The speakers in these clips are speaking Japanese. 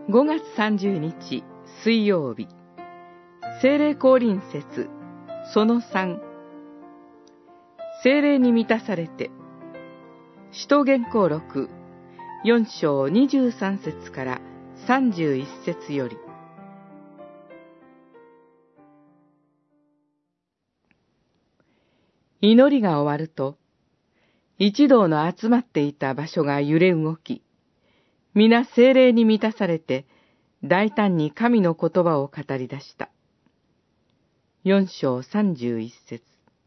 5月30日水曜日、聖霊降臨節その3、聖霊に満たされて。使徒言行録4章23節から31節より。祈りが終わると、一同の集まっていた場所が揺れ動き、皆聖霊に満たされて、大胆に神の言葉を語り出した。4章31節。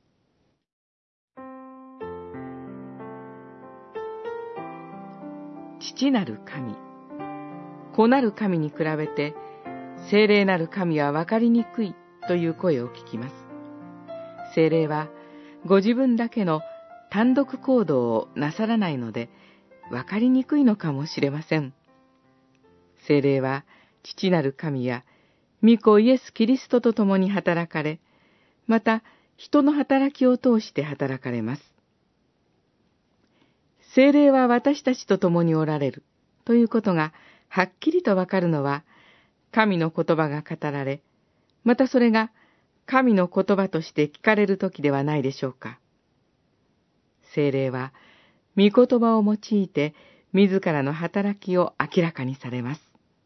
父なる神、子なる神に比べて、聖霊なる神は分かりにくいという声を聞きます。聖霊は、ご自分だけの単独行動をなさらないので、分かりにくいのかもしれません。聖霊は、父なる神や、御子イエス・キリストと共に働かれ、また、人の働きを通して働かれます。聖霊は私たちと共におられるということがはっきりとわかるのは、神の言葉が語られ、またそれが神の言葉として聞かれるときではないでしょうか。聖霊は、御言葉を用いて自らの働きを明らかにされます。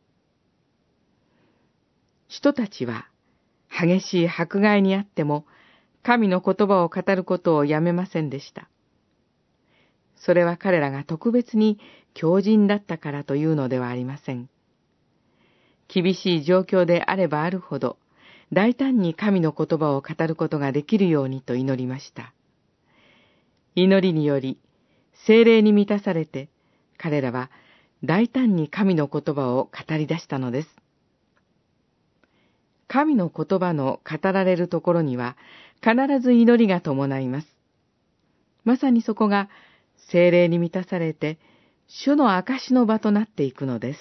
人たちは激しい迫害にあっても神の言葉を語ることをやめませんでした。それは彼らが特別に強靭だったからというのではありません。厳しい状況であればあるほど大胆に神の言葉を語ることができるようにと祈りました。祈りにより聖霊に満たされて、彼らは大胆に神の言葉を語り出したのです。神の言葉の語られるところには必ず祈りが伴います。まさにそこが聖霊に満たされて主の証の場となっていくのです。